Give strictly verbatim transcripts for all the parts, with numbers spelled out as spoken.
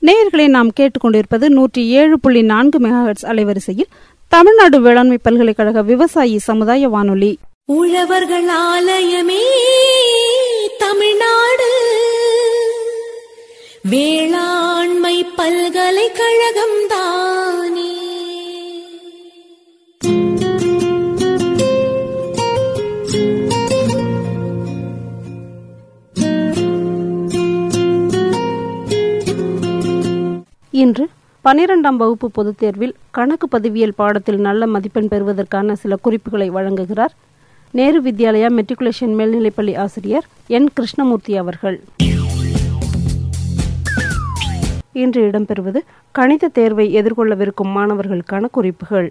நேயர்களை நாம் கேட்டுக்கொண்டிருப்பது நூற்றி ஏழு புள்ளி நான்கு மெகாஹெர்ட்ஸ் அலைவரிசையில் தமிழ்நாடு வேளாண்மை பல்கலைக்கழக விவசாயி சமுதாய வானொலி. உழவர்கள் ஆலயமே தமிழ்நாடு வேளாண்மை பல்கலைக்கழகம் தானே. இன்று பனிரெண்டாம் வகுப்பு பொதுத் தேர்வில் கணக்கு பதிவியல் பாடத்தில் நல்ல மதிப்பெண் பெறுவதற்கான சில குறிப்புகளை வழங்குகிறார் நேரு வித்யாலயா மெட்ரிகுலேஷன் மேல்நிலைப்பள்ளி ஆசிரியர் என் கிருஷ்ணமூர்த்தி அவர்கள். இன்று இடம்பெறுவது கணித தேர்வை எதிர்கொள்ளவிருக்கும் மாணவர்களுக்கான குறிப்புகள்.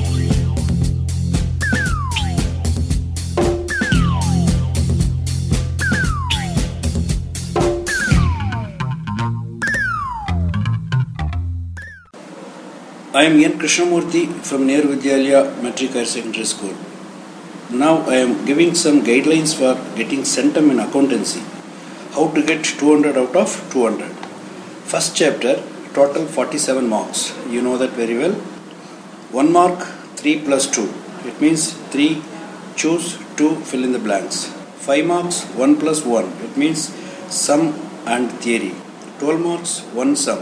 I am N. Krishnamurthy from Nehru Vidyalaya Matric Higher Secondary School. Now I am giving some guidelines for getting centum in accountancy. How to get two hundred out of two hundred. First chapter, total forty-seven marks. You know that very well. one mark, three plus two. It means three, choose two, fill in the blanks. five marks, one plus one. It means sum and theory. twelve marks, one sum.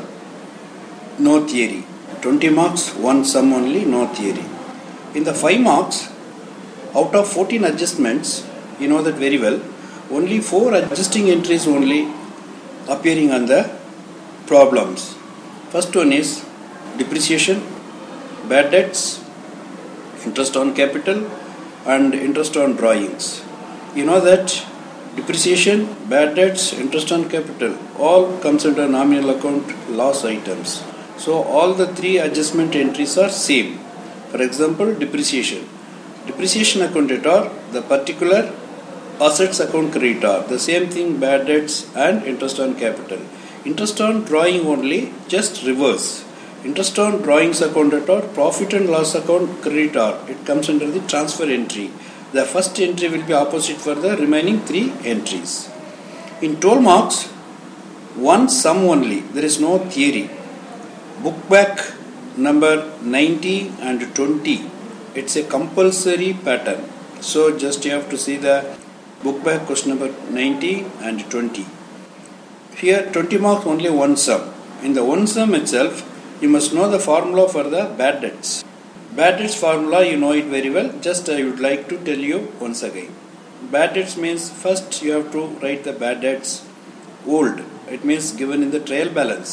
No theory. twenty marks, one sum only, no theory. In the five marks, out of fourteen adjustments, you know that very well, only four adjusting entries only appearing on the problems. First one is depreciation, bad debts, interest on capital and interest on drawings. You know that depreciation, bad debts, interest on capital all comes under nominal account loss items. So all the three adjustment entries are same. For example, depreciation. Depreciation accounted the particular assets account creditor. The same thing, bad debts and interest on capital. Interest on drawing only, just reverse. Interest on drawings accounted or profit and loss account creditor. It comes under the transfer entry. The first entry will be opposite for the remaining three entries. In twelve marks, one sum only. There is no theory. Book back number ninety and twenty. It's a compulsory pattern. So just you have to see the book back question number ninety and twenty. Here twenty marks only one sum. In the one sum itself, you must know the formula for the bad debts. Bad debts formula, you know it very well. Just I would like to tell you once again. Bad debts means first you have to write the bad debts old. It means given in the trial balance.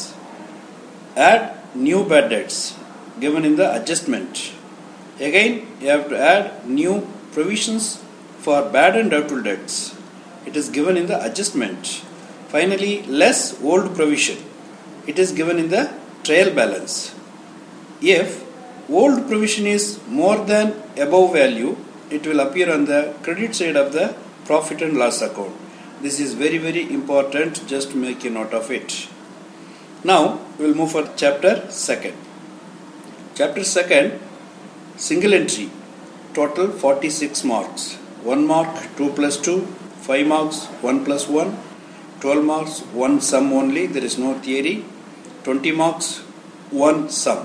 Add new bad debts given in the adjustment. Again, you have to add new provisions for bad and doubtful debts. It is given in the adjustment. Finally, less old provision. It is given in the trial balance. If old provision is more than above value, it will appear on the credit side of the profit and loss account. This is very very important. Just make a note of it. Now we will move for chapter second. Chapter second, single entry, total forty-six marks. one mark, two plus two, five marks, one plus one, twelve marks, one sum only, there is no theory, twenty marks, one sum.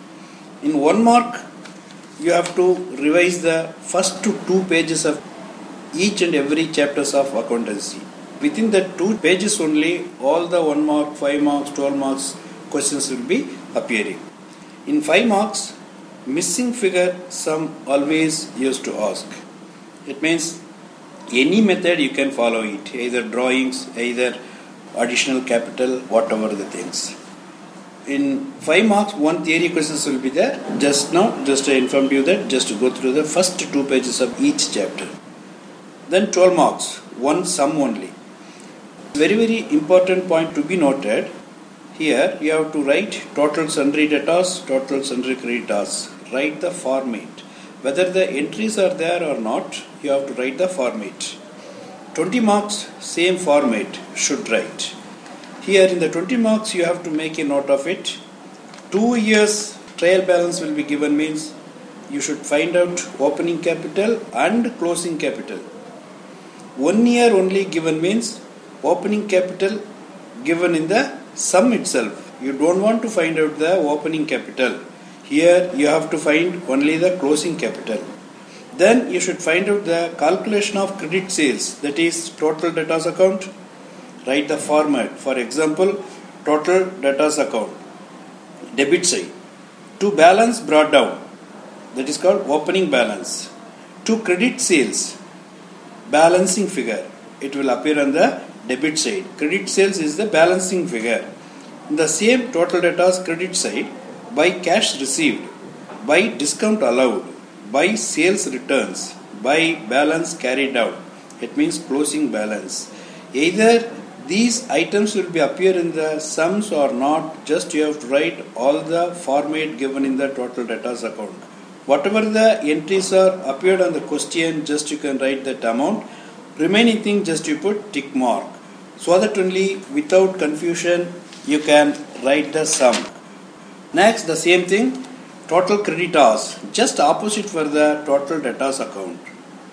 In one mark, you have to revise the first two pages of each and every chapters of accountancy. Within the two pages only, all the one mark, five marks, twelve marks questions will be appearing. In five marks, missing figure sum always used to ask. It means any method you can follow it, either drawings, either additional capital, whatever the things. In five marks, one theory questions will be there. Just now, just I informed you that just to go through the first two pages of each chapter. Then twelve marks, one sum only. Very very important point to be noted. Here you have to write total sundry debtors, total sundry creditors. Write the format. Whether the entries are there or not, you have to write the format. twenty marks, same format should write. Here in the twenty marks, you have to make a note of it. Two years trial balance will be given, means you should find out opening capital and closing capital. One year only given means opening capital given in the sum itself. you don't want to find out the opening capital. Here you have to find only the closing capital. Then you should find out the calculation of credit sales, that is total debtors account. Write the format. For example, total debtors account, debit side. To balance brought down, that is called opening balance. To credit sales, balancing figure, it will appear on the debit side. Credit sales is the balancing figure. In the same total debtors credit side, by cash received, by discount allowed, by sales returns, by balance carried out, it means closing balance. Either these items will be appear in the sums or not, just you have to write all the format given in the total debtors account. Whatever the entries are appeared on the question, just you can write that amount. Remaining thing, just you put tick mark, so that only without confusion you can write the sum. Next, the same thing, total creditors, just opposite for the total debtors account.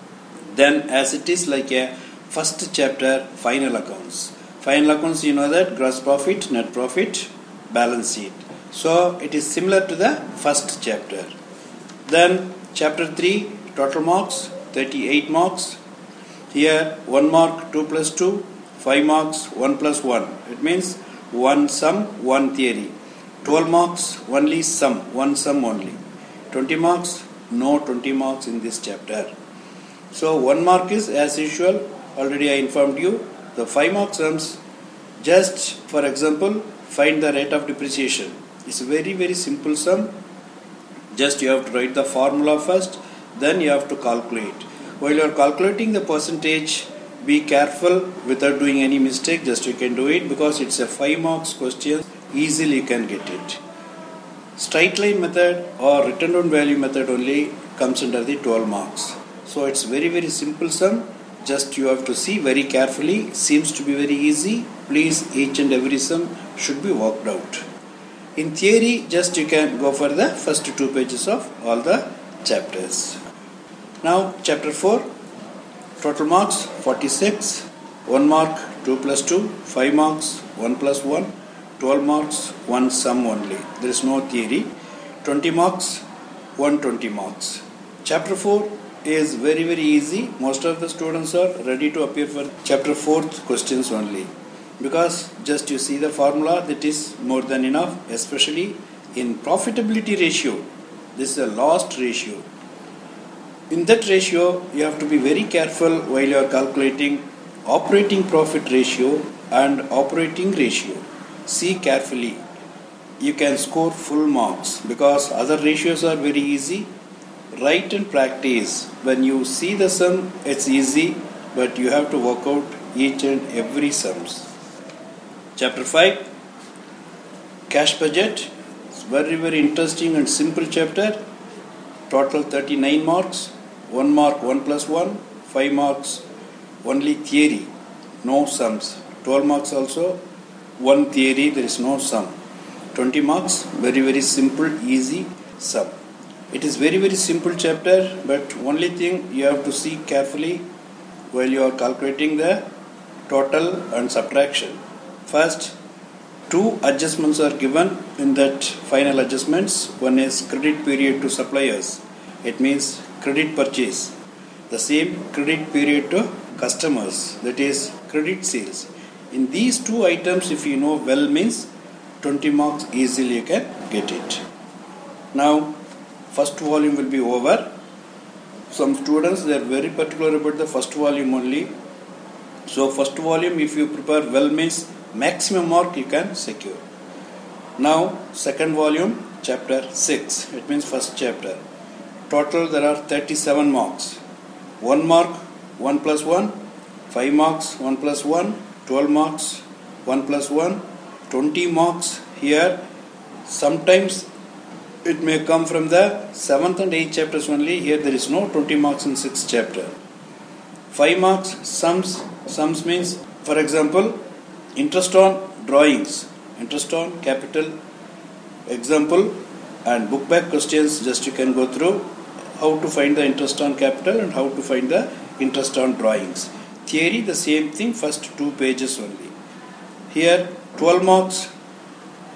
Then as it is like a first chapter, final accounts. Final accounts, you know that gross profit, net profit, balance sheet. So it is similar to the first chapter. Then chapter three, total marks, thirty-eight marks. Here one mark, two plus two, five marks, one plus one. It means one sum, one theory. twelve marks, only sum, one sum only. twenty marks, no twenty marks in this chapter. So one mark is as usual, already I informed you. The five mark sums, just for example, find the rate of depreciation. It's a very very simple sum. Just you have to write the formula first, then you have to calculate. While you are calculating the percentage, be careful without doing any mistake, just you can do it because it's a five marks question, easily you can get it. Straight line method or written down value method only comes under the twelve marks. So it's very very simple sum, just you have to see very carefully, seems to be very easy. Please, each and every sum should be worked out. In theory, just you can go for the first two pages of all the chapters. Now chapter four, total marks forty-six, one mark, two plus two, five marks, one plus one, twelve marks, one sum only. There is no theory. twenty marks, one hundred twenty marks. Chapter four is very very easy. Most of the students are ready to appear for chapter fourth questions only. Because just you see the formula, that is more than enough, especially in profitability ratio. This is a last ratio. In that ratio, you have to be very careful while you are calculating operating profit ratio and operating ratio. See carefully. You can score full marks because other ratios are very easy. Write and practice. When you see the sum, it's easy, but you have to work out each and every sums. Chapter five, cash budget. It's very very interesting and simple chapter. Total thirty-nine marks. one mark, one plus one. five marks, only theory, no sums. twelve marks also, one theory, there is no sum. twenty marks, very very simple, easy sum. It is very very simple chapter, but only thing you have to see carefully while you are calculating the total and subtraction. First, two adjustments are given in that final adjustments. One is credit period to suppliers. It means credit purchase. The same credit period to customers. That is credit sales. In these two items, if you know well, means twenty marks easily you can get it. Now, first volume will be over. Some students, they are very particular about the first volume only. So first volume, if you prepare well, means maximum mark you can secure. Now second volume, chapter six, it means first chapter. Total there are thirty-seven marks. one mark, one plus one, five marks, one plus one, twelve marks, one plus one, twenty marks. Here sometimes it may come from the seventh and eighth chapters only. Here there is no twenty marks in sixth chapter. five marks, sums. Sums means, for example, interest on drawings, interest on capital, example, and book back questions. Just you can go through how to find the interest on capital and how to find the interest on drawings. Theory, the same thing, first two pages only. Here twelve marks,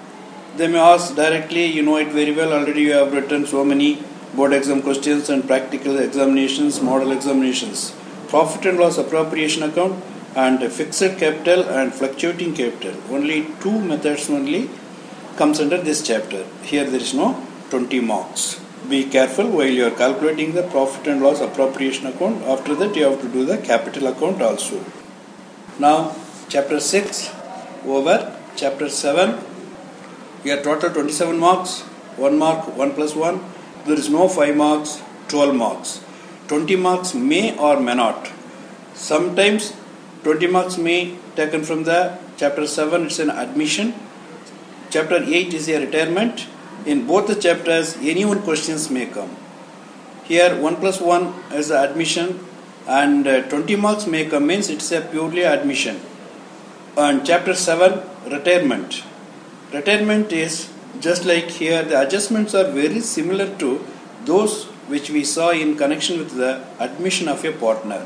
They may ask directly, you know it very well, already you have written so many board exam questions and practical examinations, model examinations. Profit and loss appropriation account and fixed capital and fluctuating capital. Only two methods only comes under this chapter. Here there is no twenty marks. Be careful while you are calculating the profit and loss appropriation account. After that you have to do the capital account also. Now chapter six over. Chapter seven. Here total twenty-seven marks. one mark, one plus one. There is no five marks, twelve marks. twenty marks may or may not. Sometimes twenty marks may taken from the chapter seven, it's an admission. Chapter eight is a retirement. In both the chapters, any one questions may come. Here one plus one is the admission and uh, twenty marks may come, means it's a purely admission. And chapter seven, retirement. Retirement is just like here, the adjustments are very similar to those which we saw in connection with the admission of a partner.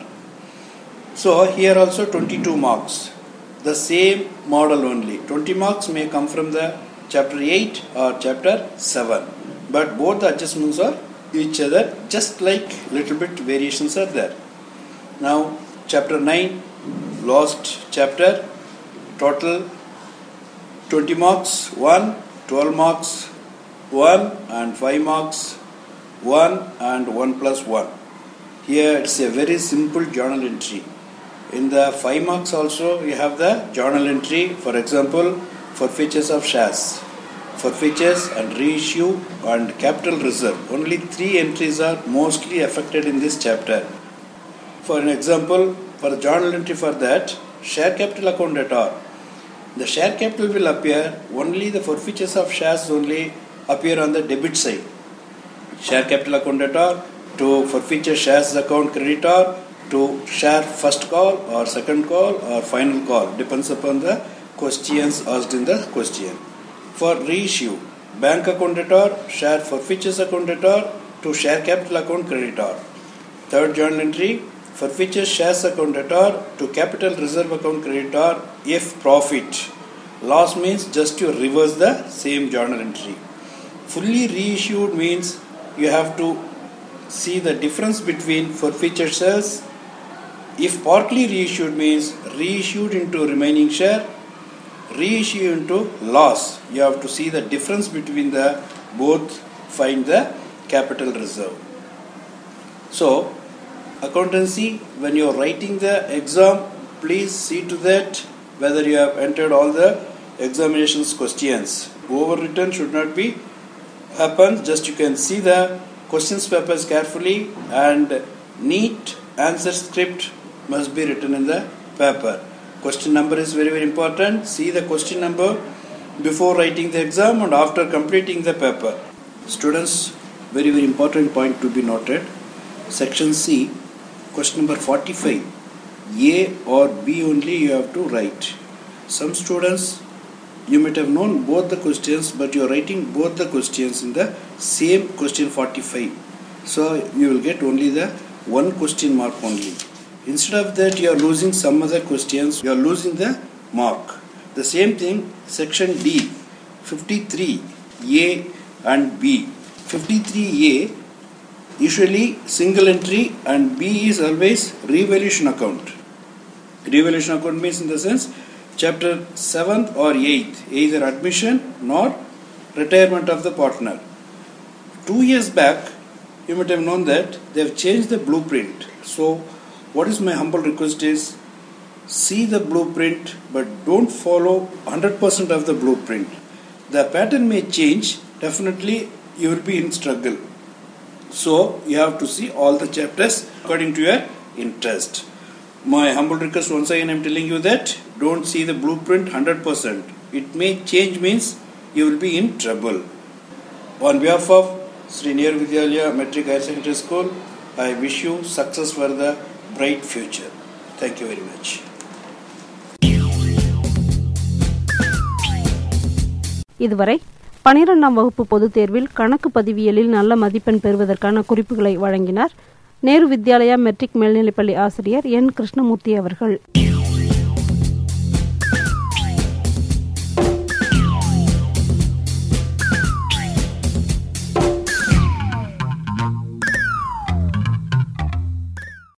So here also twenty-two marks. The same model only. twenty marks may come from the chapter eight or chapter seven. But both the adjustments are each other, just like little bit variations are there. Now chapter nine, last chapter, total twenty marks, one, twelve marks, one and five marks, one and one plus one. Here it's a very simple journal entry. In the five marks also you have the journal entry, for example, forfeitures of shares, forfeitures and reissue and capital reserve. Only three entries are mostly affected in this chapter. For an example, for the journal entry for that, share capital account at all. The share capital will appear, only the forfeitures of shares only appear on the debit side. Share capital account at all, to forfeiture shares account creditor, to share first call or second call or final call, depends upon the questions asked in the question. For reissue, bank account debtor, share forfeitures account debtor to share capital account creditor. Third journal entry, forfeiture shares account debtor to capital reserve account creditor if profit. Loss means just to reverse the same journal entry. Fully reissued means you have to see the difference between forfeiture shares. If partly reissued means reissued into remaining share, reissue into loss. You have to see the difference between the both, find the capital reserve. So accountancy, when you are writing the exam, please see to that whether you have entered all the examinations questions. Overwritten should not be happen. Just you can see the questions papers carefully and neat answer script must be written in the paper. Question number is very very important. See the question number before writing the exam and after completing the paper. Students, very very important point to be noted. Section C, question number forty-five. A or B only you have to write. Some students, you might have known both the questions, but you are writing both the questions in the same question forty-five. So you will get only the one question mark only. Instead of that, you are losing some other questions, you are losing the mark. The same thing, section D, fifty-three, A and B. fifty-three A, usually single entry, and B is always revaluation account. Revaluation account means in the sense chapter seventh or eighth, either admission nor retirement of the partner. Two years back, you might have known that they have changed the blueprint. So what is my humble request is, see the blueprint but don't follow one hundred percent of the blueprint. The pattern may change, definitely you will be in struggle. So you have to see all the chapters according to your interest. My humble request, once again I am telling you that don't see the blueprint one hundred percent. It may change, means you will be in trouble. On behalf of Sri Nehru Vidyalaya Metric Higher Secondary School, I wish you success for the bright future. Thank you very much. இதுவரை பனிரெண்டாம் வகுப்பு பொதுத் தேர்வில் கணக்கு பதிவியலில் நல்ல மதிப்பெண் பெறுவதற்கான குறிப்புகளை வழங்கினார் நேரு வித்யாலயா மெட்ரிக் மேல்நிலைப்பள்ளி ஆசிரியர் என் கிருஷ்ணமூர்த்தி அவர்கள்.